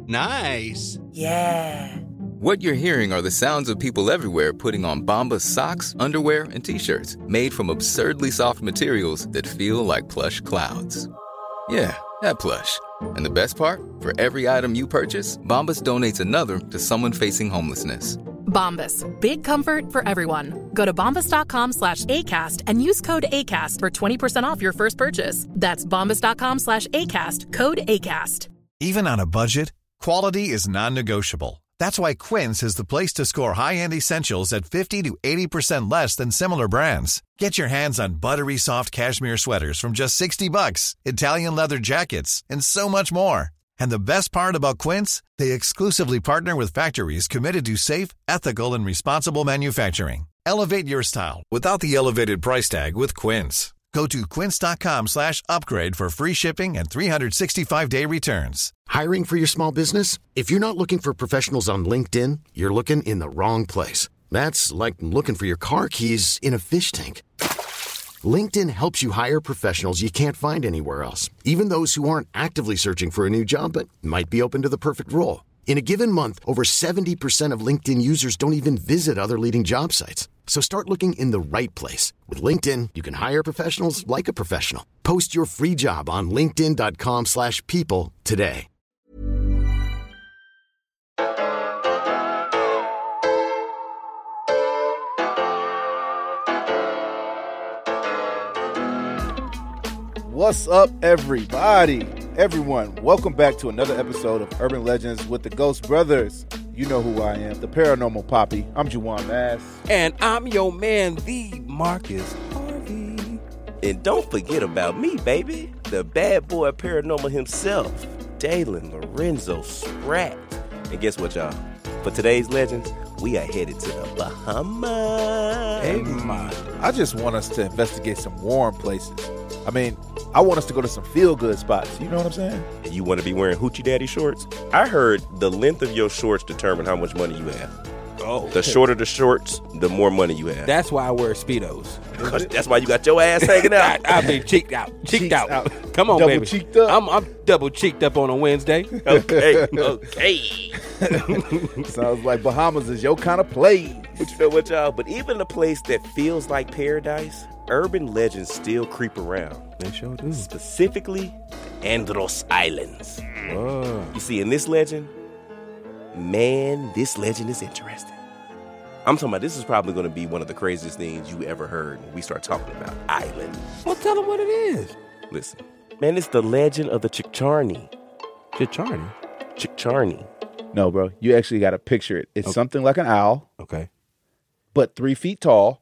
Nice. Yeah. What you're hearing are the sounds of people everywhere putting on Bombas socks, underwear, and T-shirts made from absurdly soft materials that feel like plush clouds. Yeah, that plush. And the best part? For every item you purchase, Bombas donates another to someone facing homelessness. Bombas. Big comfort for everyone. Go to bombas.com/ACAST and use code ACAST for 20% off your first purchase. That's bombas.com/ACAST. Code ACAST. Even on a budget, quality is non-negotiable. That's why Quince is the place to score high-end essentials at 50 to 80% less than similar brands. Get your hands on buttery soft cashmere sweaters from just $60, Italian leather jackets, and so much more. And the best part about Quince, they exclusively partner with factories committed to safe, ethical, and responsible manufacturing. Elevate your style without the elevated price tag with Quince. Go to quince.com/upgrade for free shipping and 365-day returns. Hiring for your small business? If you're not looking for professionals on LinkedIn, you're looking in the wrong place. That's like looking for your car keys in a fish tank. LinkedIn helps you hire professionals you can't find anywhere else, even those who aren't actively searching for a new job but might be open to the perfect role. In a given month, over 70% of LinkedIn users don't even visit other leading job sites. So start looking in the right place. With LinkedIn, you can hire professionals like a professional. Post your free job on linkedin.com/people today. What's up, everybody? Everyone, welcome back to another episode of Urban Legends with the Ghost Brothers. You know who I am, the Paranormal Poppy. I'm Juwan Mass. And I'm your man, the Marcus Harvey. And don't forget about me, baby. The bad boy paranormal himself, Dalen Lorenzo Spratt. And guess what, y'all? For today's Legends, we are headed to the Bahamas. Hey, man. I just want us to investigate some warm places. I mean, I want us to go to some feel-good spots. You know what I'm saying? And you want to be wearing Hoochie Daddy shorts? I heard the length of your shorts determine how much money you have. Oh. The shorter the shorts, the more money you have. That's why I wear Speedos. That's why you got your ass hanging out. I've been cheeked out. Come on, double baby. Cheeked up. I'm double cheeked up on a Wednesday. Okay. Sounds like Bahamas is your kind of place. But you know what, y'all? But even a place that feels like paradise, urban legends still creep around. They sure do. Specifically, the Andros Islands. Whoa. You see, in this legend, man, this legend is interesting. I'm talking about this is probably going to be one of the craziest things you ever heard when we start talking about islands. Well, tell them what it is. Listen, man, it's the legend of the Chicharni. Chicharni? Chicharni. No, bro. You actually got to picture it. It's something like an owl, Okay. but 3 feet tall.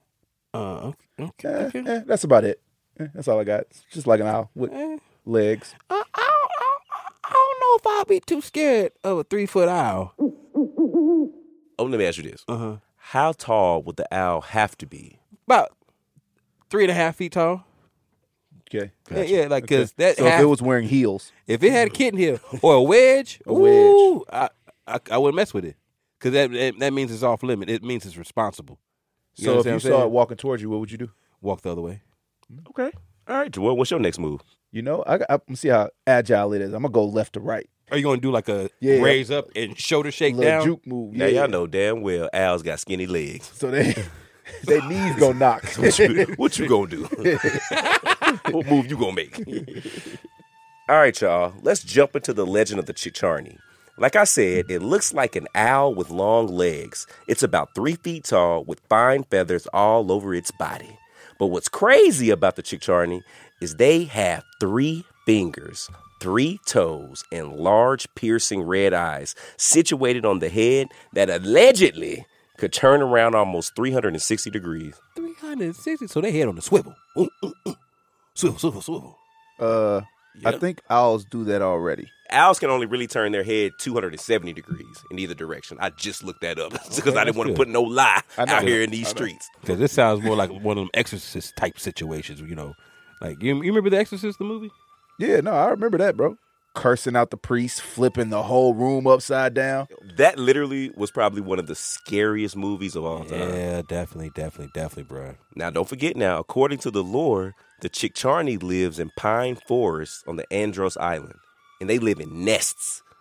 Okay. That's about it. That's all I got. It's just like an owl with legs. I don't know if I'll be too scared of a 3-foot owl. Oh, let me ask you this. How tall would the owl have to be? About 3.5 feet tall. Okay. Yeah, like because that. So if it was wearing heels, if it had a kitten heel or a wedge, ooh, I wouldn't mess with it because that means it's off limit. It means it's responsible. So if you saw it walking towards you, what would you do? Walk the other way. Okay. All right, Joel, what's your next move? You know, I'm see how agile it is. I'm gonna go left to right. Are you gonna do like a raise up and shoulder shake down? Juke move. Now y'all know damn well owls got skinny legs. So their knees gonna knock. What you gonna do? What move you gonna make? All right, y'all. Let's jump into the legend of the Chicharni. Like I said, it looks like an owl with long legs. It's about 3 feet tall with fine feathers all over its body. But what's crazy about the Chicharni is they have 3 fingers, 3 toes, and large piercing red eyes situated on the head that allegedly could turn around almost 360 degrees. 360? So they head on the swivel. Swivel. I think owls do that already. Owls can only really turn their head 270 degrees in either direction. I just looked that up because I didn't want to put no lie out here in these streets. Because this sounds more like one of them Exorcist type situations, you know. Like, you remember The Exorcist, the movie? Yeah, no, I remember that, bro. Cursing out the priest, flipping the whole room upside down. That literally was probably one of the scariest movies of all time. Yeah, definitely, bro. Now, don't forget now, according to the lore, the Chicharni lives in pine forests on the Andros Island. And they live in nests.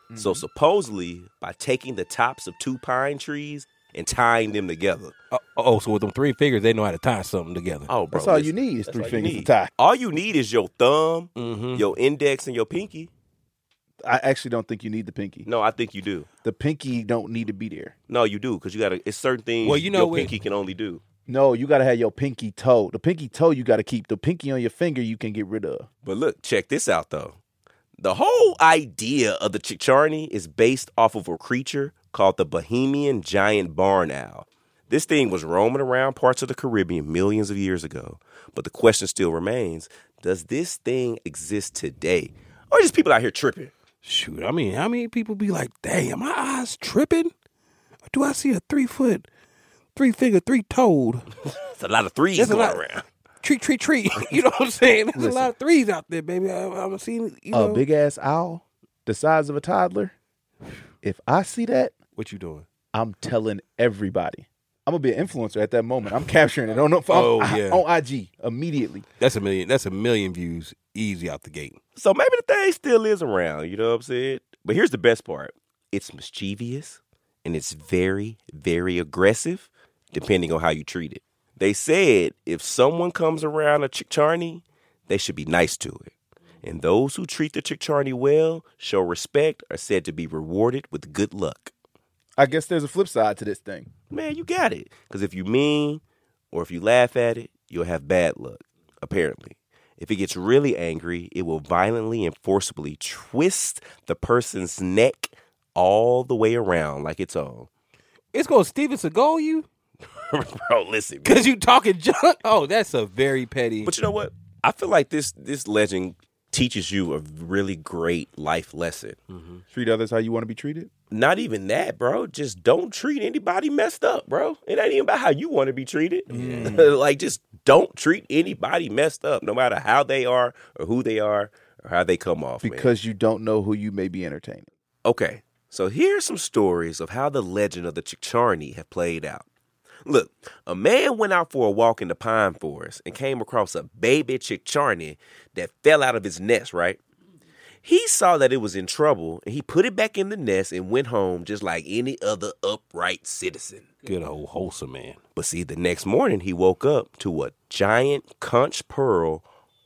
So supposedly, by taking the tops of 2 pine trees and tying them together. So with them 3 fingers, they know how to tie something together. Oh, bro, That's all you need is 3 fingers to tie. All you need is your thumb, your index, and your pinky. I actually don't think you need the pinky. No, I think you do. The pinky don't need to be there. No, you do, because you got to. It's certain things your pinky can only do. No, you got to have your pinky toe. The pinky toe you got to keep. The pinky on your finger you can get rid of. But look, check this out, though. The whole idea of the Cicciorini is based off of a creature called the Bohemian giant barn owl. This thing was roaming around parts of the Caribbean millions of years ago. But the question still remains, does this thing exist today? Or just people out here tripping? Shoot, I mean, how many people be like, dang, my eyes tripping? Or do I see a 3-foot, 3-finger, 3-toed? It's a lot of threes going around. Treat. You know what I'm saying? There's a lot of threes out there, baby. I'm seeing, A big-ass owl the size of a toddler. If I see that, what you doing? I'm telling everybody. I'm going to be an influencer at that moment. I'm capturing it on IG immediately. That's a million views easy out the gate. So maybe the thing still is around, you know what I'm saying? But here's the best part. It's mischievous, and it's very, very aggressive, depending on how you treat it. They said if someone comes around a Cicciorini, they should be nice to it. And those who treat the Cicciorini well, show respect, are said to be rewarded with good luck. I guess there's a flip side to this thing. Man, you got it. Because if you mean or if you laugh at it, you'll have bad luck, apparently. If it gets really angry, it will violently and forcibly twist the person's neck all the way around like its own. It's going to Steven Seagal you? Bro, listen. Because you talking junk? Oh, that's a very petty. But you know what? I feel like this legend teaches you a really great life lesson. Mm-hmm. Treat others how you want to be treated? Not even that, bro. Just don't treat anybody messed up, bro. It ain't even about how you want to be treated. Like, just don't treat anybody messed up, no matter how they are or who they are or how they come off, because you don't know who you may be entertaining. Okay, so here's some stories of how the legend of the Cicciorini have played out. Look, a man went out for a walk in the pine forest and came across a baby Cicciorini that fell out of his nest, right? He saw that it was in trouble, and he put it back in the nest and went home just like any other upright citizen. Good old wholesome man. But see, the next morning he woke up to a giant conch pearl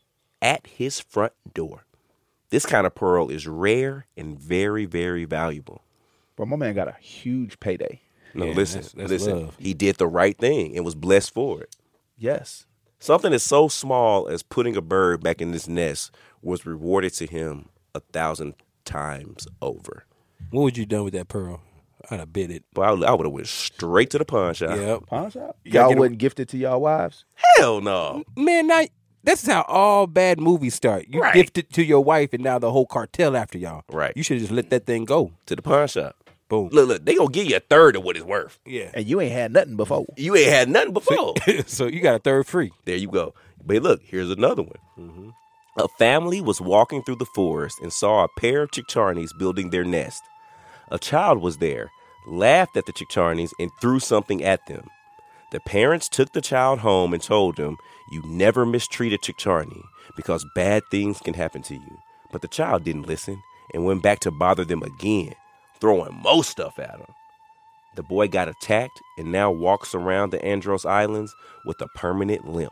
at his front door. This kind of pearl is rare and very, very valuable. But my man got a huge payday. No, Yeah, listen. love. He did the right thing and was blessed for it. Yes. Something as so small as putting a bird back in this nest was rewarded to him 1,000 times over. What would you done with that pearl? I'd have bid it. But I would have went straight to the pawn shop. Yeah. Pawn shop? You gotta Y'all get wouldn't gift it to y'all wives? Hell no. Man, now, this is how all bad movies start. You Right. gift it to your wife, and now the whole cartel after y'all. Right. You should have just let that thing go. To the pawn shop. Boom. Look, they gonna give you a third of what it's worth. Yeah. And you ain't had nothing before. You ain't had nothing before. So you got a third free. There you go. But look, here's another one. Mm-hmm. A family was walking through the forest and saw a pair of Ciccionis building their nest. A child was there, laughed at the Ciccionis, and threw something at them. The parents took the child home and told him, "You never mistreat a Ciccioni because bad things can happen to you." But the child didn't listen and went back to bother them again, throwing more stuff at him. The boy got attacked and now walks around the Andros Islands with a permanent limp.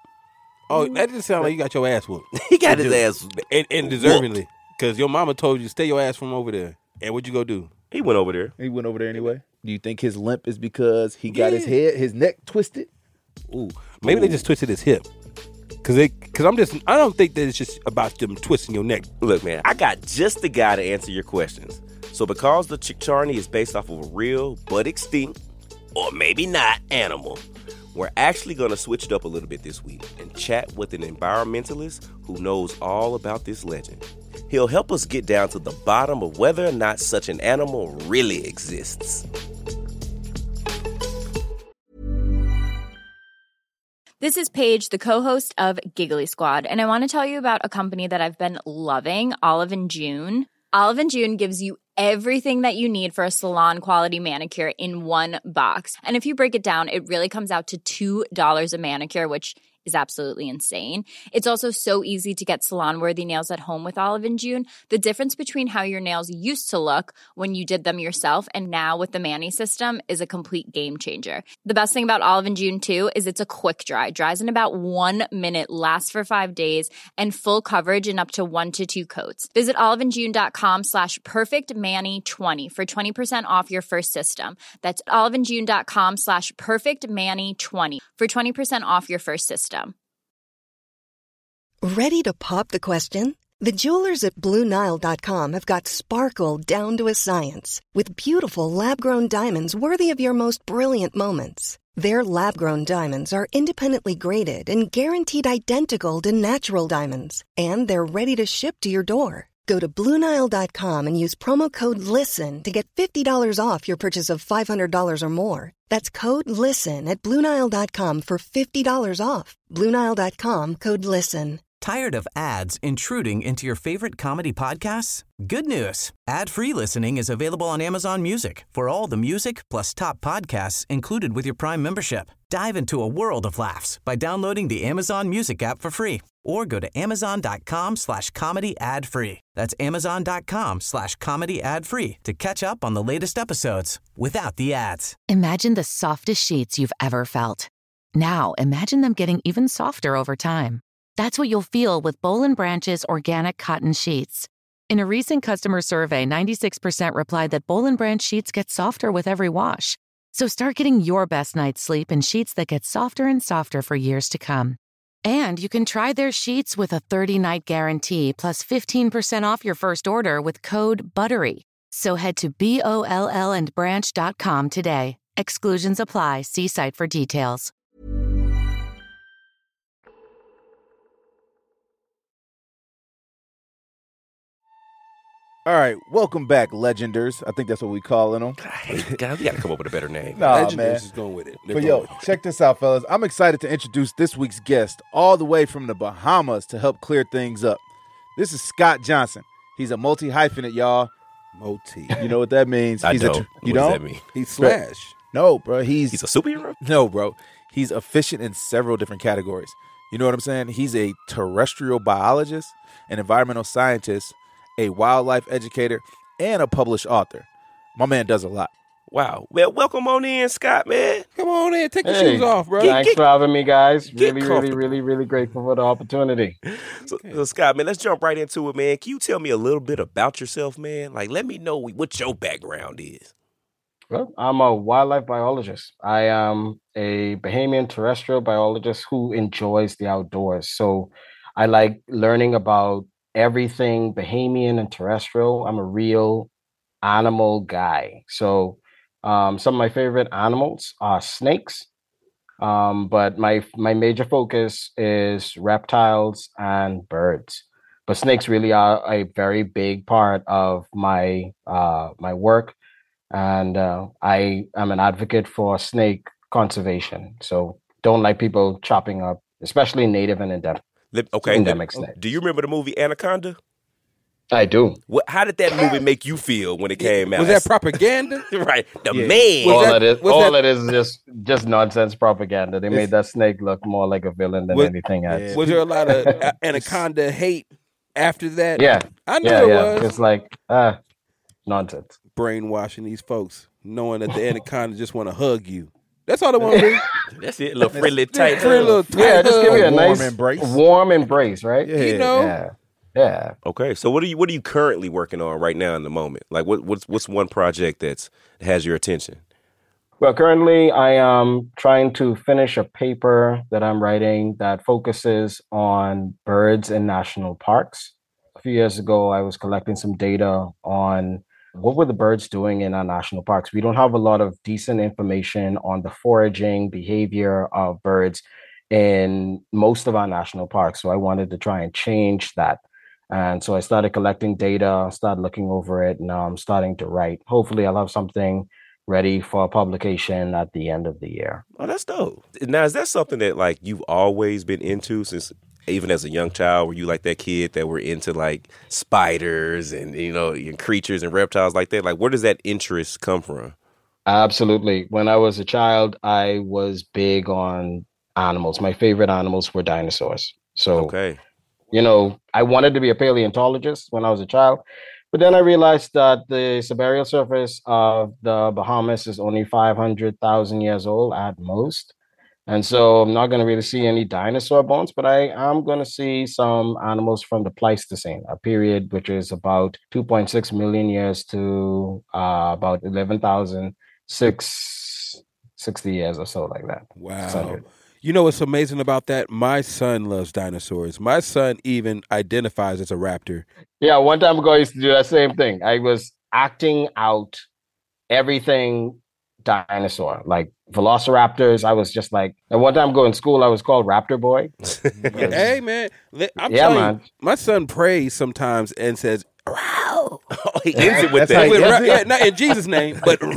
Oh, that just sound like you got your ass whooped. He got his ass and deservingly. Because your mama told you, stay your ass from over there. And what'd you go do? He went over there. He went over there anyway. Do you think his limp is because he got his neck twisted? Ooh. Maybe they just twisted his hip. Because I don't think that it's just about them twisting your neck. Look, man, I got just the guy to answer your questions. So because the Cicciorini is based off of a real but extinct, or maybe not, animal, we're actually going to switch it up a little bit this week and chat with an environmentalist who knows all about this legend. He'll help us get down to the bottom of whether or not such an animal really exists. This is Paige, the co-host of Giggly Squad, and I want to tell you about a company that I've been loving, Olive & June. Olive & June gives you everything that you need for a salon-quality manicure in one box. And if you break it down, it really comes out to $2 a manicure, which is absolutely insane. It's also so easy to get salon-worthy nails at home with Olive & June. The difference between how your nails used to look when you did them yourself and now with the Mani system is a complete game changer. The best thing about Olive & June, too, is it's a quick dry. Dries in about 1 minute, lasts for 5 days, and full coverage in up to 1 to 2 coats. Visit oliveandjune.com/perfectmani20 for 20% off your first system. That's oliveandjune.com/perfectmani20 for 20% off your first system. Ready to pop the question? The jewelers at BlueNile.com have got sparkle down to a science with beautiful lab-grown diamonds worthy of your most brilliant moments. Their lab-grown diamonds are independently graded and guaranteed identical to natural diamonds, and they're ready to ship to your door. Go to BlueNile.com and use promo code LISTEN to get $50 off your purchase of $500 or more. That's code LISTEN at BlueNile.com for $50 off. BlueNile.com, code LISTEN. Tired of ads intruding into your favorite comedy podcasts? Good news. Ad-free listening is available on Amazon Music for all the music plus top podcasts included with your Prime membership. Dive into a world of laughs by downloading the Amazon Music app for free or go to amazon.com/comedy ad-free. That's amazon.com/comedy ad-free to catch up on the latest episodes without the ads. Imagine the softest sheets you've ever felt. Now imagine them getting even softer over time. That's what you'll feel with Boll & Branch's organic cotton sheets. In a recent customer survey, 96% replied that Boll & Branch sheets get softer with every wash. So start getting your best night's sleep in sheets that get softer and softer for years to come. And you can try their sheets with a 30-night guarantee plus 15% off your first order with code BUTTERY. So head to BOLLandbranch.com today. Exclusions apply. See site for details. All right, welcome back, Legenders. I think that's what we calling them. God, we got to come up with a better name. Nah, Legenders man. is going with it. But yo, check this out, fellas. I'm excited to introduce this week's guest all the way from the Bahamas to help clear things up. This is Scott Johnson. He's a multi-hyphenate, y'all. Multi. You know what that means? I don't. You What does don't? that mean? He's Slash. No, bro. He's He's a superhero? No, bro. He's efficient in several different categories. You know what I'm saying? He's a terrestrial biologist, an environmental scientist, a wildlife educator, and a published author. My man does a lot. Wow. Well, welcome on in, Scott, man. Come on in. Take your shoes off, bro. Thanks for having me, guys. get Really, comfortable. really grateful for the opportunity. So, Scott, man, let's jump right into it, man. Can you tell me a little bit about yourself, man? Like, let me know what your background is. Well, I'm a wildlife biologist. I am a Bahamian terrestrial biologist who enjoys the outdoors. So I like learning about everything Bahamian and terrestrial. I'm a real animal guy. So some of my favorite animals are snakes. But my major focus is reptiles and birds. But snakes really are a very big part of my my work. And I am an advocate for snake conservation. So don't like people chopping up, especially native and endemic snakes. Do you remember the movie Anaconda? I do. How did that movie make you feel when it came out? Was that propaganda? Right. The man. All it is just nonsense propaganda. They made that snake look more like a villain than anything else. Was there a lot of Anaconda hate after that? Yeah. I know it was. It's like, nonsense. Brainwashing these folks, knowing that the Anaconda just want to hug you. That's all they want to do. That's it. A little friendly tight. Yeah, just give you a nice embrace. warm embrace, right? Yeah. You know? Yeah. Okay, so what are you currently working on right now in the moment? Like, what's one project that has your attention? Well, currently I am trying to finish a paper that I'm writing that focuses on birds in national parks. A few years ago, I was collecting some data on what were the birds doing in our national parks. We don't have a lot of decent information on the foraging behavior of birds in most of our national parks. So I wanted to try and change that. And so I started collecting data, started looking over it, and now I'm starting to write. Hopefully I'll have something ready for publication at the end of the year. Oh, that's dope. Now, is that something that like you've always been into since even as a young child? Were you like that kid that were into like spiders and, and creatures and reptiles like that? Like, where does that interest come from? Absolutely. When I was a child, I was big on animals. My favorite animals were dinosaurs. So, Okay. you know, I wanted to be a paleontologist when I was a child, but then I realized that the subaerial surface of the Bahamas is only 500,000 years old at most. And so I'm not going to really see any dinosaur bones, but I am going to see some animals from the Pleistocene, a period which is about 2.6 million years to about 11,660 years or so, like that. Wow. 600. You know what's amazing about that? My son loves dinosaurs. My son even identifies as a raptor. Yeah, one time ago, I used to do that same thing. I was acting out everything dinosaur, like velociraptors. I was just like, and one time going to school, I was called Raptor Boy. Hey, man. I'm Yeah, telling man. you, my son prays sometimes and says, "Row." He ends it with That's how that. he does it. Yeah, not in Jesus' name, but "Row."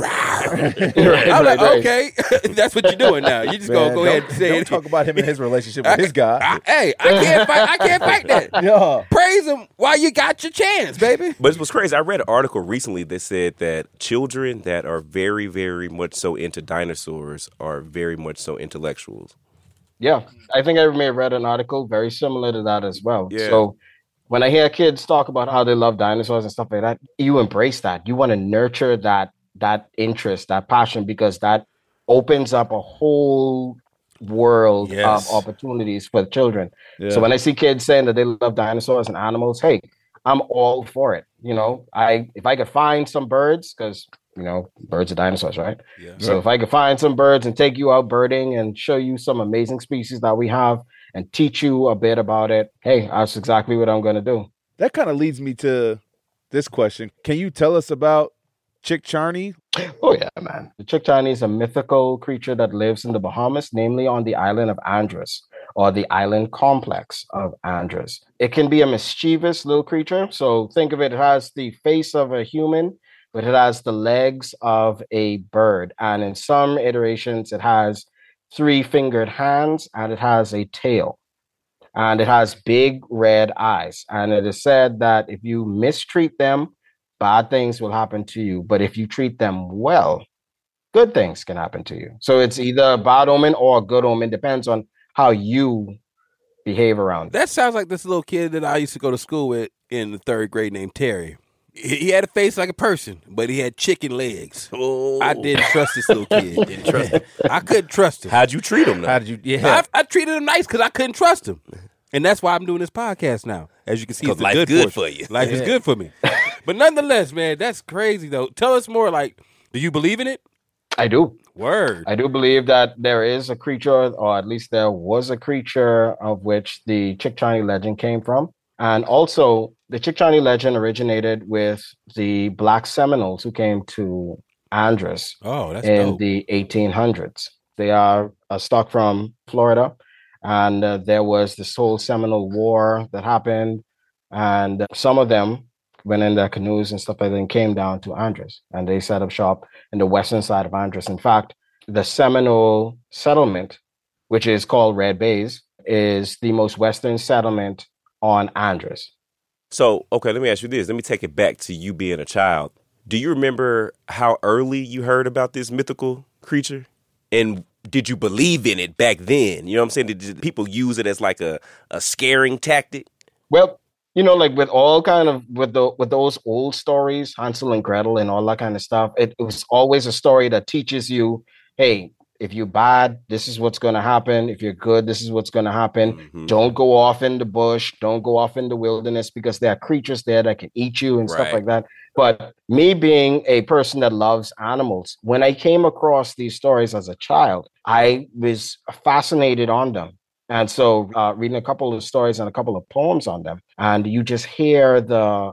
I'm like, okay, that's what you're doing now. You just Man, go ahead and say don't it. talk about him and his relationship with his God. I can't fight that. Yeah. Praise him while you got your chance, baby. But it was crazy. I read an article recently that said that children that are very, very much so into dinosaurs are very much so intellectuals. Yeah, I think I may have read an article very similar to that as well. Yeah. So when I hear kids talk about how they love dinosaurs and stuff like that, you embrace that. You want to nurture that interest, that passion, because that opens up a whole world Yes. of opportunities for the children. Yeah. So when I see kids saying that they love dinosaurs and animals, hey, I'm all for it. You know, if I could find some birds, because you know, birds are dinosaurs, right? Yeah. So if I could find some birds and take you out birding and show you some amazing species that we have and teach you a bit about it, hey, that's exactly what I'm going to do. That kind of leads me to this question. Can you tell us about Chick Charney? Oh, yeah, man. The Chick Charney is a mythical creature that lives in the Bahamas, namely on the island of Andros, or the island complex of Andros. It can be a mischievous little creature. So think of it, it has the face of a human, but it has the legs of a bird. And in some iterations, it has 3-fingered hands and it has a tail. And it has big red eyes. And it is said that if you mistreat them, bad things will happen to you. But if you treat them well, good things can happen to you. So it's either a bad omen or a good omen. Depends on how you behave around it. That sounds like this little kid that I used to go to school with in the 3rd grade named Terry. He had a face like a person, but he had chicken legs. Oh. I didn't trust this little kid. Didn't trust him. I couldn't trust him. How'd you treat him, though? How did you? Yeah. I treated him nice because I couldn't trust him. And that's why I'm doing this podcast now. As you can see, it's 'Cause life's good good for for you. Life is good for me. But nonetheless, man, that's crazy, though. Tell us more, like, do you believe in it? I do. Word. I do believe that there is a creature, or at least there was a creature of which the Chick Charney legend came from. And also, the Chick Charney legend originated with the Black Seminoles who came to Andros Oh, that's in dope. the 1800s. They are a stock from Florida. And there was this whole Seminole War that happened. And some of them went in their canoes and stuff like that and came down to Andros. And they set up shop in the western side of Andros. In fact, the Seminole settlement, which is called Red Bays, is the most western settlement on Andros. So, okay, let me ask you this. Let me take it back to you being a child. Do you remember how early you heard about this mythical creature? And did you believe in it back then? You know what I'm saying? Did people use it as like a scaring tactic? Well, you know, like with all kind of with those old stories, Hansel and Gretel and all that kind of stuff, it was always a story that teaches you, hey, if you're bad, this is what's going to happen. If you're good, this is what's going to happen. Mm-hmm. Don't go off in the bush. Don't go off in the wilderness because there are creatures there that can eat you and stuff Right. like that. But me being a person that loves animals, when I came across these stories as a child, I was fascinated on them. And so reading a couple of stories and a couple of poems on them, and you just hear about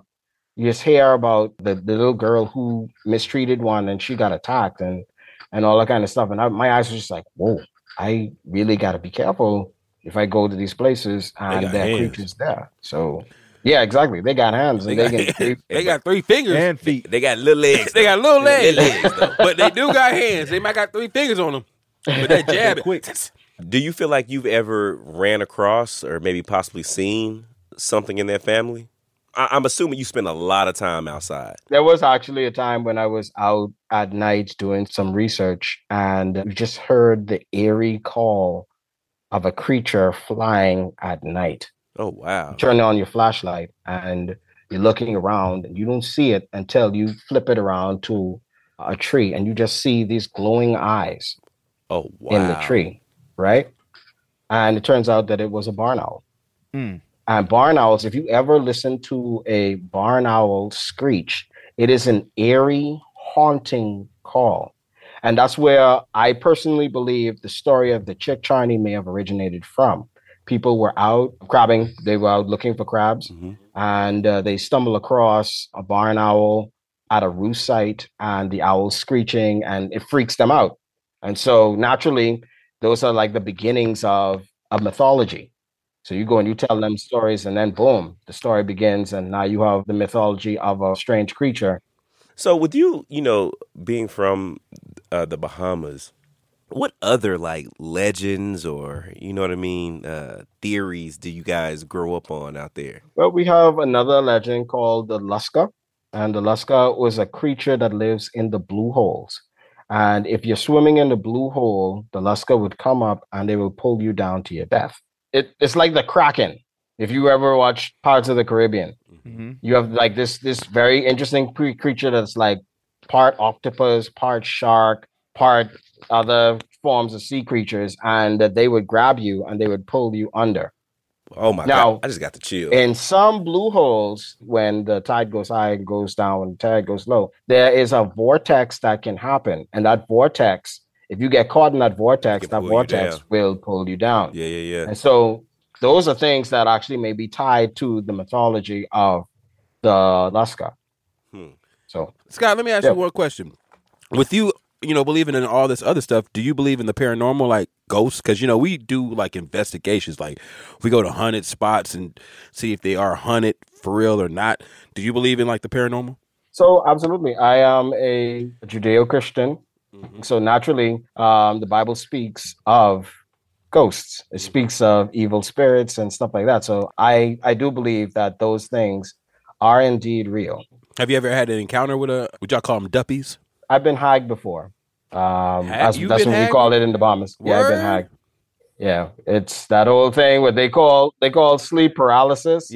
the little girl who mistreated one and she got attacked and all that kind of stuff. And my eyes were just like, whoa, I really got to be careful if I go to these places and got there are hands. creatures there. So, yeah, exactly. They got hands and They got 3 fingers. And feet. They got little legs. They got little legs. though. But they do got hands. They might got 3 fingers on them. But that jab Quick. Do you feel like you've ever ran across or maybe possibly seen something in their family? I'm assuming you spend a lot of time outside. There was actually a time when I was out at night doing some research and we just heard the eerie call of a creature flying at night. Oh, wow. You turn on your flashlight and you're looking around and you don't see it until you flip it around to a tree and you just see these glowing eyes in the tree, right? And it turns out that it was a barn owl. And barn owls, if you ever listen to a barn owl screech, it is an eerie, haunting call. And that's where I personally believe the story of the Chick Charney may have originated from. People were out crabbing. They were out looking for crabs. And they stumble across a barn owl at a roost site, and the owl screeching, and it freaks them out. And so naturally, those are like the beginnings of mythology. So you go and you tell them stories, and then boom, the story begins, and now you have the mythology of a strange creature. So with you, being from the Bahamas, what other like legends or, theories do you guys grow up on out there? Well, we have another legend called the Lusca. And the Lusca was a creature that lives in the blue holes. And if you're swimming in the blue hole, the Lusca would come up and they will pull you down to your death. It's like the Kraken. If you ever watch Pirates of the Caribbean, you have like this very interesting creature that's like part octopus, part shark, part other forms of sea creatures, and that they would grab you and they would pull you under. Oh my God, I just got the chill. In some blue holes, when the tide goes high and goes down, when the tide goes low, there is a vortex that can happen. And that vortex, if you get caught in that vortex will pull you down. Yeah. And so those are things that actually may be tied to the mythology of the Lusca. So, Scott, let me ask you one question. With you, believing in all this other stuff, do you believe in the paranormal, like ghosts? Because, we do like investigations, like we go to haunted spots and see if they are haunted for real or not. Do you believe in like the paranormal? So, absolutely. I am a Judeo-Christian. So naturally, the Bible speaks of ghosts. It speaks of evil spirits and stuff like that. So I do believe that those things are indeed real. Have you ever had an encounter with would y'all call them duppies? I've been hagged before. That's what we call it in the Bahamas. Yeah, I've been hagged. Yeah, it's that old thing what they call sleep paralysis.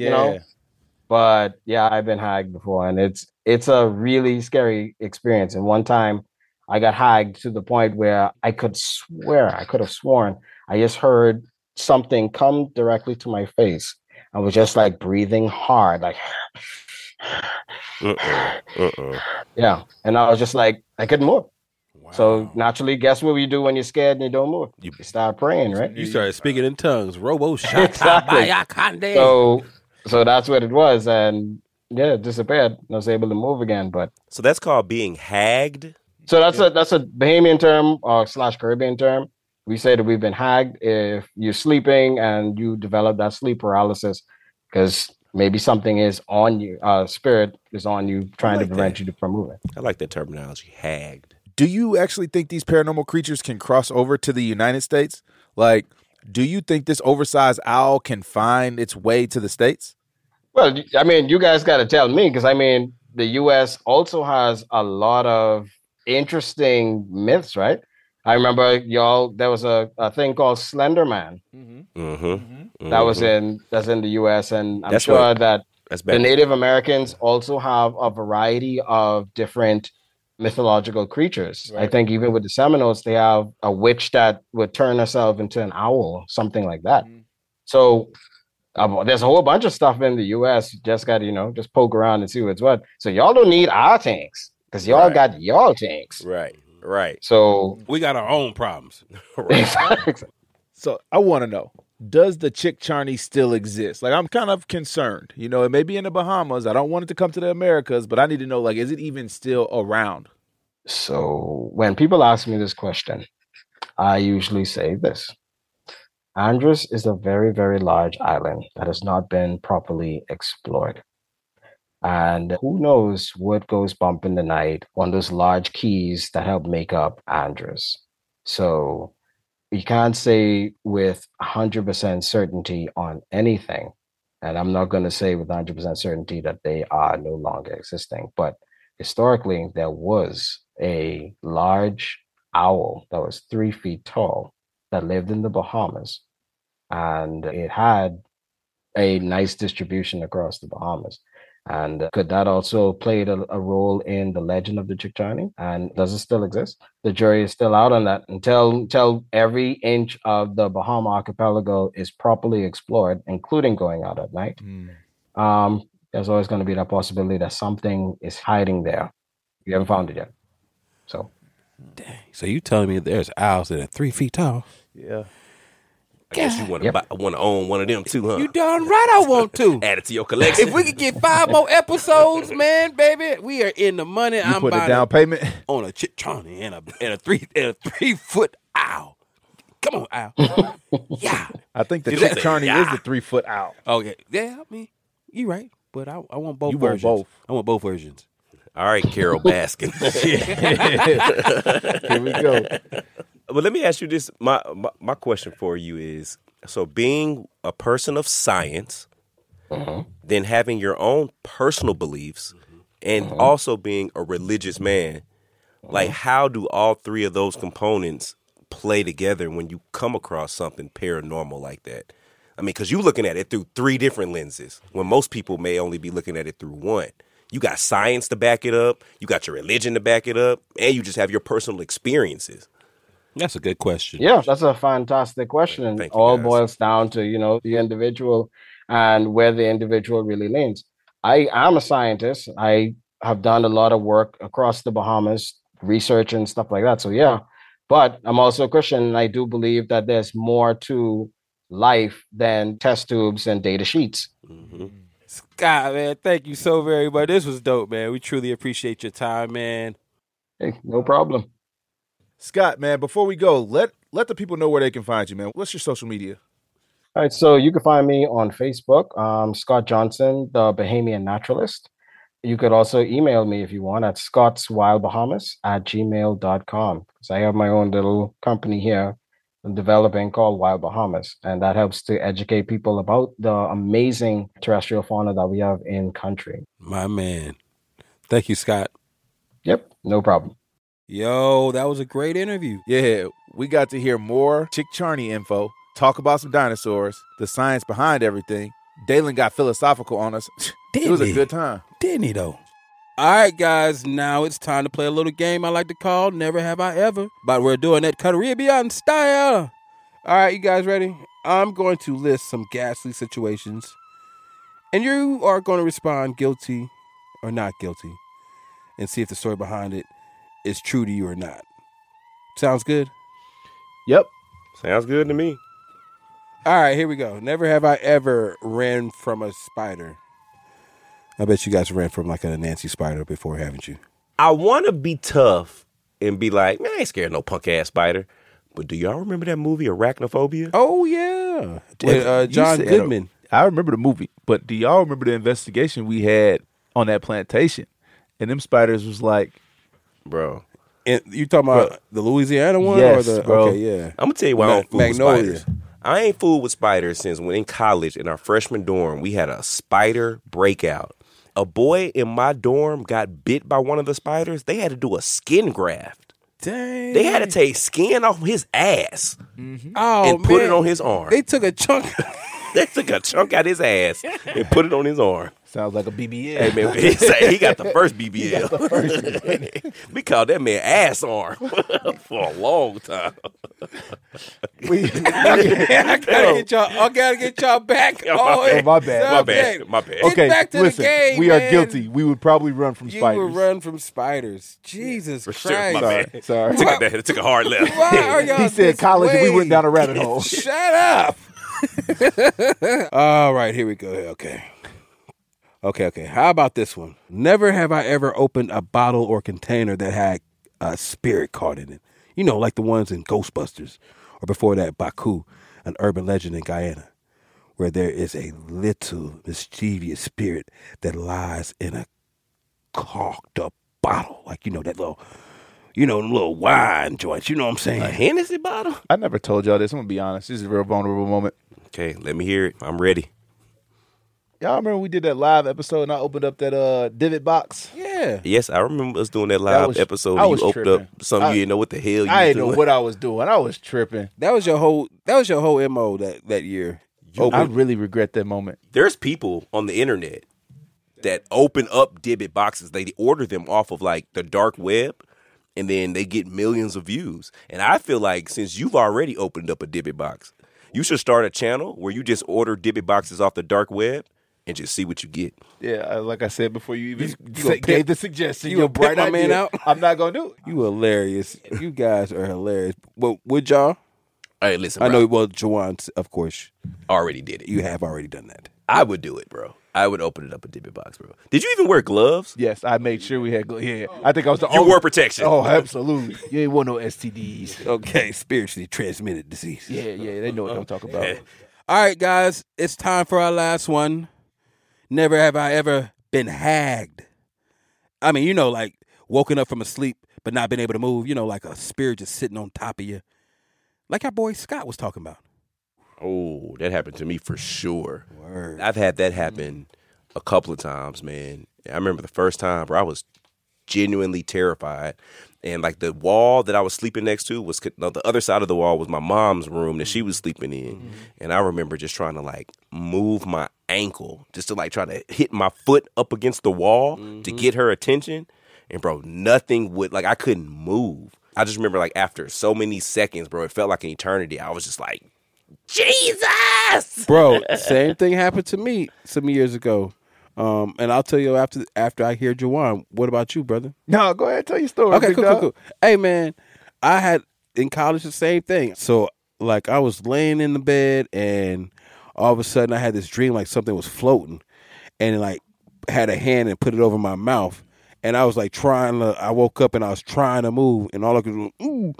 But yeah, I've been hagged before, and it's a really scary experience. And one time, I got hagged to the point where I could have sworn I just heard something come directly to my face. I was just like breathing hard, like, yeah. And I was just like, I couldn't move. Wow. So naturally, guess what you do when you're scared and you don't move? You start praying, right? You started speaking in tongues. Robo exactly. So that's what it was. And yeah, it disappeared. I was able to move again. But so that's called being hagged? So that's a Bahamian term or / Caribbean term. We say that we've been hagged if you're sleeping and you develop that sleep paralysis because maybe something is on you, spirit is on you trying to prevent you from moving. I like that terminology, hagged. Do you actually think these paranormal creatures can cross over to the United States? Like, do you think this oversized owl can find its way to the States? Well, I mean, you guys got to tell me because, I mean, the U.S. also has a lot of interesting myths, right? I remember there was a thing called Slender Man. That's in the U.S. and I'm sure that the Native Americans also have a variety of different mythological creatures. Right. I think even with the Seminoles, they have a witch that would turn herself into an owl, something like that. So there's a whole bunch of stuff in the U.S. You just got to, just poke around and see what's what. So y'all don't need our tanks because y'all got y'all tanks. Right. So we got our own problems. Exactly. So I want to know, does the Chick Charney still exist? Like, I'm kind of concerned. It may be in the Bahamas. I don't want it to come to the Americas, but I need to know, like, is it even still around? So when people ask me this question, I usually say this. Andros is a very, very large island that has not been properly explored. And who knows what goes bump in the night on those large keys that help make up Andros. So you can't say with 100% certainty on anything. And I'm not going to say with 100% certainty that they are no longer existing. But historically, there was a large owl that was 3 feet tall that lived in the Bahamas. and it had a nice distribution across the Bahamas. And could that also played a role in the legend of the Chickcharney? And does it still exist? The jury is still out on that until every inch of the Bahama archipelago is properly explored, including going out at night. There's always going to be that possibility that something is hiding there. You haven't found it yet. So, dang. So you telling me there's owls that are 3 feet tall? Yeah. I guess you want to own one of them too, huh? You darn right I want to. Add it to your collection. If we could get 5 more episodes, man, baby, we are in the money. You I'm put a buying down payment on a Chickcharney and a 3-foot owl. Come on, owl. Yeah. I think the Chickcharney is the 3-foot owl. Okay. Yeah, I mean, you're right. But I want both You want versions. both. I want both versions. All right, Carol Baskin. Here we go. But let me ask you this. My question for you is, so being a person of science, then having your own personal beliefs, and also being a religious man, like how do all three of those components play together when you come across something paranormal like that? I mean, because you're looking at it through 3 different lenses, when most people may only be looking at it through one. You got science to back it up, you got your religion to back it up, and you just have your personal experiences. That's a good question. Yeah, that's a fantastic question. And Thank you, all guys. boils down to, the individual and where the individual really leans. I am a scientist. I have done a lot of work across the Bahamas, research and stuff like that. So, yeah, but I'm also a Christian, and I do believe that there's more to life than test tubes and data sheets. Scott, man, thank you so very much. This was dope, man. We truly appreciate your time, man. Hey, no problem. Scott, man, before we go, let the people know where they can find you, man. What's your social media? All right, so you can find me on Facebook, Scott Johnson, the Bahamian Naturalist. You could also email me if you want at scottswildbahamas@gmail.com, because I have my own little company here I'm developing called Wild Bahamas, and that helps to educate people about the amazing terrestrial fauna that we have in country. My man. Thank you, Scott. Yep, no problem. Yo, that was a great interview. Yeah, we got to hear more Chickcharney info, talk about some dinosaurs, the science behind everything. Dalen got philosophical on us. It was a good time. Didn't he, though? All right, guys, now it's time to play a little game I like to call Never Have I Ever, but we're doing it Caribbean style. All right, you guys ready? I'm going to list some ghastly situations, and you are going to respond guilty or not guilty and see if the story behind it is true to you or not. Sounds good? Yep. Sounds good to me. All right, here we go. Never have I ever ran from a spider. I bet you guys ran from like a Nancy spider before, haven't you? I want to be tough and be like, man, I ain't scared of no punk-ass spider. But do y'all remember that movie, Arachnophobia? Oh, yeah. John Goodman. I remember the movie, but do y'all remember the investigation we had on that plantation? And them spiders was like, bro. And you talking about the Louisiana one? Yes, or the, bro. Okay, yeah. I'm going to tell you why I don't fool with Magnolia. spiders. I ain't fooled with spiders since when in college, in our freshman dorm, we had a spider breakout. A boy in my dorm got bit by one of the spiders. They had to do a skin graft. Dang. They had to take skin off his ass Oh, and put man. it on his arm. They took a chunk. They took a chunk out his ass and put it on his arm. sounds like a BBL. Hey, man, he got the first BBL. We called that man ass arm for a long time. I gotta get y'all back. Oh, my bad. My bad. Okay, back to listen, the game, we are man. guilty. We would probably run from You spiders. would run from spiders. Jesus For Christ. sure. My bad. Sorry. It took a hard left. Why are y'all He said this college and we way? went down a rabbit hole. Shut up. All right, here we go. Okay. How about this one? Never have I ever opened a bottle or container that had a spirit caught in it. You know, like the ones in Ghostbusters, or before that, Baku, an urban legend in Guyana, where there is a little mischievous spirit that lies in a corked up bottle. Like, that little, them little wine joints. You know what I'm saying? A Hennessy bottle? I never told y'all this. I'm going to be honest. This is a real vulnerable moment. Okay, let me hear it. I'm ready. Y'all remember we did that live episode and I opened up that divot box? Yeah. Yeah. Yes, I remember us doing that live episode. You opened up something you didn't know what the hell you I was didn't doing. know what I was doing. I was tripping. That was your whole MO that year. I really regret that moment. There's people on the internet that open up Dibbit boxes. They order them off of like the dark web, and then they get millions of views. And I feel like since you've already opened up a Dibbit box, you should start a channel where you just order Dibbit boxes off the dark web and just see what you get. Yeah, like I said before you even gonna gave the suggestion. you Your gonna bright pimp my man idea. out? I'm not going to do it. You hilarious. You guys are hilarious. Well, would y'all? Hey, listen, I bro. know. Well, Jawan, of course, already did it. You have already done that. I would do it, bro. I would open it up a Dibbit box, bro. Did you even wear gloves? Yes, I made sure we had gloves. Yeah, I think I was the You only. wore protection. Oh, absolutely. You ain't want no STDs. Okay, spiritually transmitted disease. Yeah, they know what I'm talking about. All right, guys, it's time for our last one. Never have I ever been hagged. I mean, like woken up from a sleep but not been able to move. Like a spirit just sitting on top of you. Like our boy Scott was talking about. Oh, that happened to me for sure. Word. I've had that happen a couple of times, man. I remember the first time where I was genuinely terrified. And like the wall that I was sleeping next to was the other side of the wall was my mom's room that she was sleeping in. Mm-hmm. And I remember just trying to like move my ankle just to like try to hit my foot up against the wall to get her attention. And bro, nothing would, like I couldn't move. I just remember like after so many seconds, bro, it felt like an eternity. I was just like, Jesus! Bro, same thing happened to me some years ago. And I'll tell you after I hear Jawan. What about you, brother? No, go ahead, tell your story. Okay, cool. Hey, man, I had in college the same thing. So, like, I was laying in the bed, and all of a sudden, I had this dream like something was floating, and it, like had a hand and put it over my mouth, and I was like I woke up and I was trying to move, and all I could do,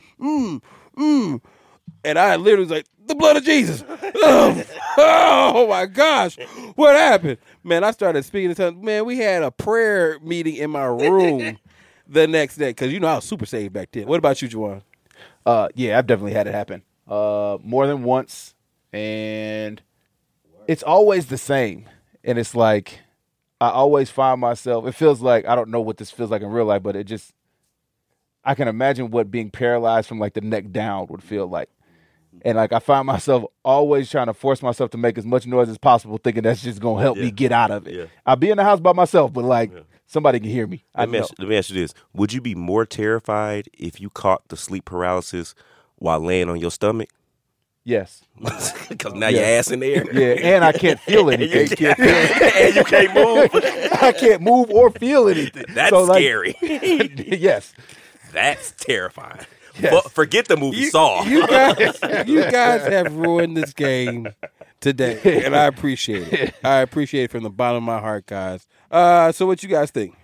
and I literally was like, the blood of Jesus. Oh my gosh. What happened? Man, I started speaking in tongues. Man, we had a prayer meeting in my room the next day because, I was super saved back then. What about you, Jawan? Yeah, I've definitely had it happen more than once. And it's always the same. And it's like I always find myself, it feels like, I don't know what this feels like in real life, but I can imagine what being paralyzed from like the neck down would feel like. And like I find myself always trying to force myself to make as much noise as possible, thinking that's just gonna help me get out of it. Yeah. I'll be in the house by myself, but like somebody can hear me. Let me ask you this: would you be more terrified if you caught the sleep paralysis while laying on your stomach? Yes, because now your ass in there. Yeah, and I can't feel anything. And you can't move. I can't move or feel anything. That's scary. Yes, that's terrifying. Yes. Forget the movie Saw. You guys have ruined this game today, and I appreciate it. I appreciate it from the bottom of my heart, guys. So what you guys think?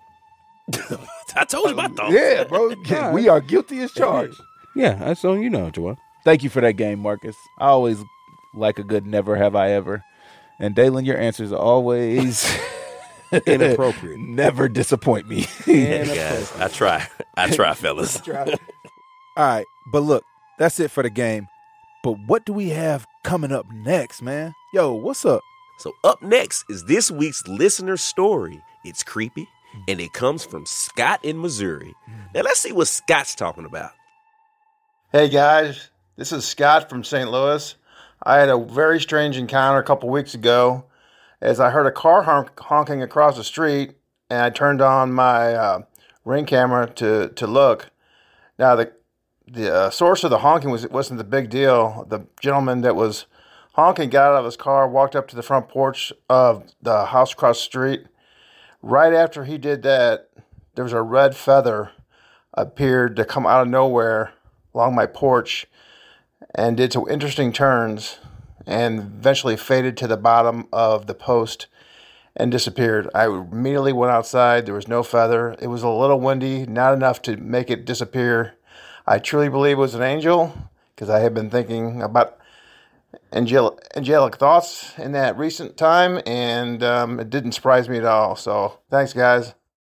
I told you my thoughts. Yeah, bro. We are guilty as charged. Yeah, that's on Jawan. Thank you for that game, Marcus. I always like a good never have I ever. And Dalen, your answers are always inappropriate. Never disappoint me. Yeah, guys, I try, fellas. All right, but look, that's it for the game. But what do we have coming up next, man? Yo, what's up? So up next is this week's listener story. It's creepy, and it comes from Scott in Missouri. Now let's see what Scott's talking about. Hey guys, this is Scott from St. Louis. I had a very strange encounter a couple weeks ago as I heard a car honking across the street, and I turned on my Ring camera to look. Now the source of the honking wasn't the big deal. The gentleman that was honking got out of his car, walked up to the front porch of the house across the street. Right after he did that, there was a red feather appeared to come out of nowhere along my porch and did some interesting turns and eventually faded to the bottom of the post and disappeared. I immediately went outside. There was no feather. It was a little windy, not enough to make it disappear. I truly believe it was an angel because I have been thinking about angelic thoughts in that recent time, and it didn't surprise me at all. So thanks, guys.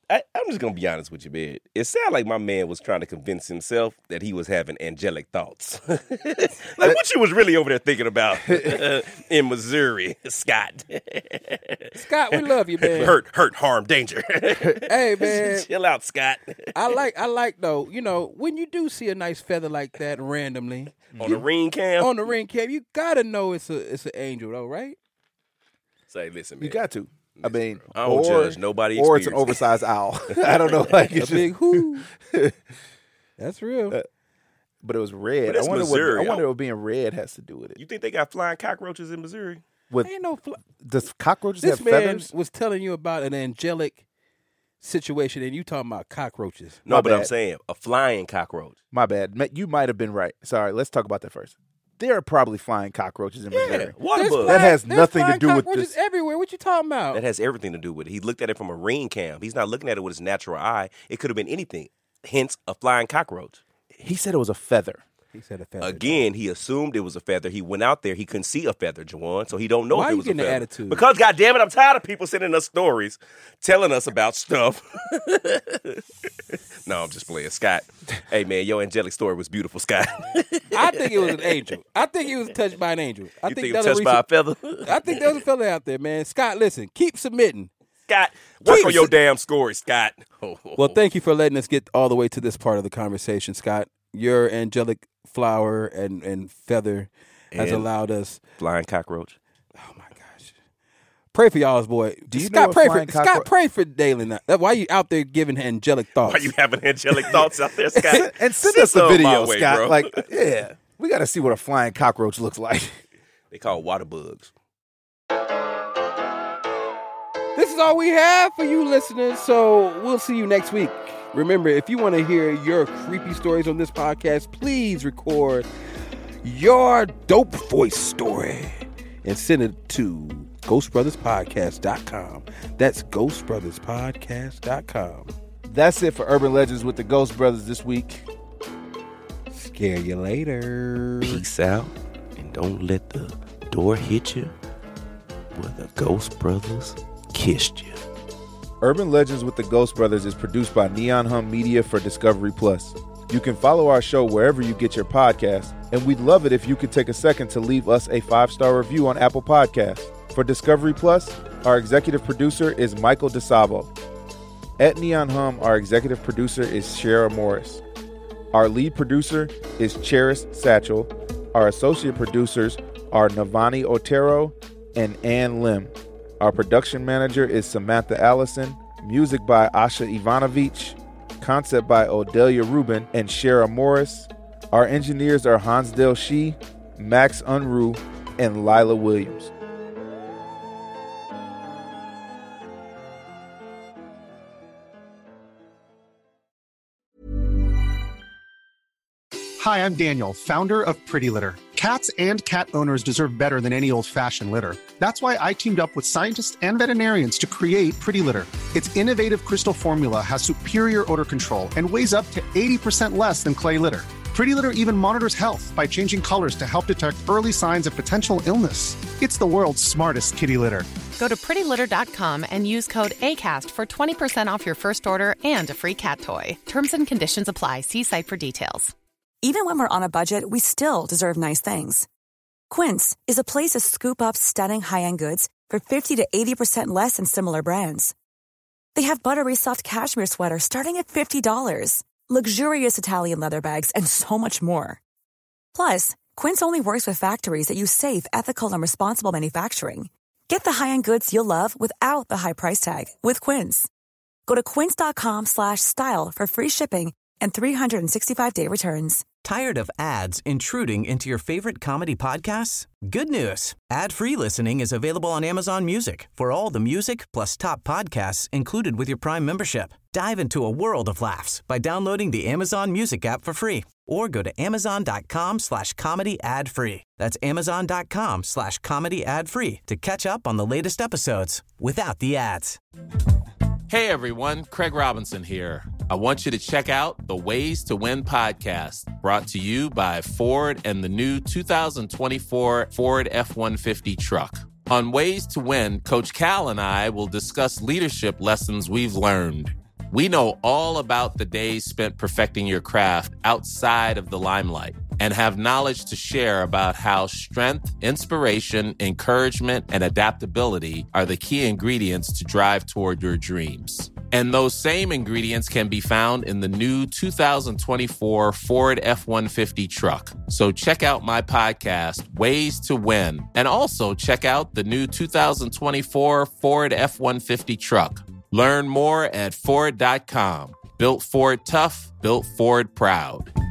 I'm just going to be honest with you, man. It sounded like my man was trying to convince himself that he was having angelic thoughts. Like what you was really over there thinking about in Missouri, Scott. Scott, we love you, man. Hurt, harm, danger. Hey, man. Chill out, Scott. I like though, you know, when you do see a nice feather like that randomly. On the ring cam? On the ring cam, you got to know it's an angel though, right? Say, listen, man. You got to. I mean, I don't judge nobody. Or it's an oversized owl. I don't know. Like it's a big whoo. That's real. But it was red. But I wonder Missouri. what being red has to do with it. You think they got flying cockroaches in Missouri? Ain't no does cockroaches this have man feathers? Was telling you about an angelic situation, and you talking about cockroaches. No, but I'm saying a flying cockroach. My bad. You might have been right. Sorry. Let's talk about that first. There are probably flying cockroaches in Missouri. Water bugs. That has nothing to do with cockroaches this. everywhere. What you talking about? That has everything to do with it. He looked at it from a ring cam. He's not looking at it with his natural eye. It could have been anything. Hence, a flying cockroach. He said it was a feather. He said a feather. Again, he assumed it was a feather. He went out there. He couldn't see a feather, Juwan, so he don't know Why if it you was a getting feather. the attitude? Because, goddammit, I'm tired of people sending us stories, telling us about stuff. No, I'm just playing. Scott, hey, man, your angelic story was beautiful, Scott. I think it was an angel. I think he was touched by an angel. You think it was touched by a feather? I think there was a feather out there, man. Scott, listen, keep submitting. Scott, work on your damn story, Scott. Well, thank you for letting us get all the way to this part of the conversation, Scott. Your angelic flower and feather has allowed us. Flying cockroach. Oh, my gosh. Pray for y'all's boy. Do you Scott, know pray flying for Scott, pray for Dalen. Why you out there giving angelic thoughts? Why you having angelic thoughts out there, Scott? And send us a some video, my way, Scott. bro. Like, yeah, we got to see what a flying cockroach looks like. They call water bugs. This is all we have for you listeners, so we'll see you next week. Remember, if you want to hear your creepy stories on this podcast, please record your dope voice story and send it to ghostbrotherspodcast.com. That's ghostbrotherspodcast.com. That's it for Urban Legends with the Ghost Brothers this week. Scare you later. Peace out, and don't let the door hit you where the Ghost Brothers kissed you. Urban Legends with the Ghost Brothers is produced by Neon Hum Media for Discovery Plus. You can follow our show wherever you get your podcasts, and we'd love it if you could take a second to leave us a 5-star review on Apple Podcasts. For Discovery Plus, our executive producer is Michael DeSavo. At Neon Hum, our executive producer is Shara Morris. Our lead producer is Charis Satchel. Our associate producers are Navani Otero and Ann Lim. Our production manager is Samantha Allison. Music by Asha Ivanovich. Concept by Odelia Rubin and Shara Morris. Our engineers are Hansdale Shee, Max Unruh, and Lila Williams. Hi, I'm Daniel, founder of Pretty Litter. Cats and cat owners deserve better than any old-fashioned litter. That's why I teamed up with scientists and veterinarians to create Pretty Litter. Its innovative crystal formula has superior odor control and weighs up to 80% less than clay litter. Pretty Litter even monitors health by changing colors to help detect early signs of potential illness. It's the world's smartest kitty litter. Go to prettylitter.com and use code ACAST for 20% off your first order and a free cat toy. Terms and conditions apply. See site for details. Even when we're on a budget, we still deserve nice things. Quince is a place to scoop up stunning high-end goods for 50 to 80% less than similar brands. They have buttery soft cashmere sweaters starting at $50, luxurious Italian leather bags, and so much more. Plus, Quince only works with factories that use safe, ethical, and responsible manufacturing. Get the high-end goods you'll love without the high price tag with Quince. Go to quince.com/style for free shipping and 365-day returns. Tired of ads intruding into your favorite comedy podcasts? Good news. Ad-free listening is available on Amazon Music for all the music plus top podcasts included with your Prime membership. Dive into a world of laughs by downloading the Amazon Music app for free or go to amazon.com/comedy ad-free. That's amazon.com/comedy ad-free to catch up on the latest episodes without the ads. Hey everyone, Craig Robinson here. I want you to check out the Ways to Win podcast, brought to you by Ford and the new 2024 Ford F-150 truck. On Ways to Win, Coach Cal and I will discuss leadership lessons we've learned. We know all about the days spent perfecting your craft outside of the limelight and have knowledge to share about how strength, inspiration, encouragement, and adaptability are the key ingredients to drive toward your dreams. And those same ingredients can be found in the new 2024 Ford F-150 truck. So check out my podcast, Ways to Win, and also check out the new 2024 Ford F-150 truck. Learn more at Ford.com. Built Ford tough, built Ford proud.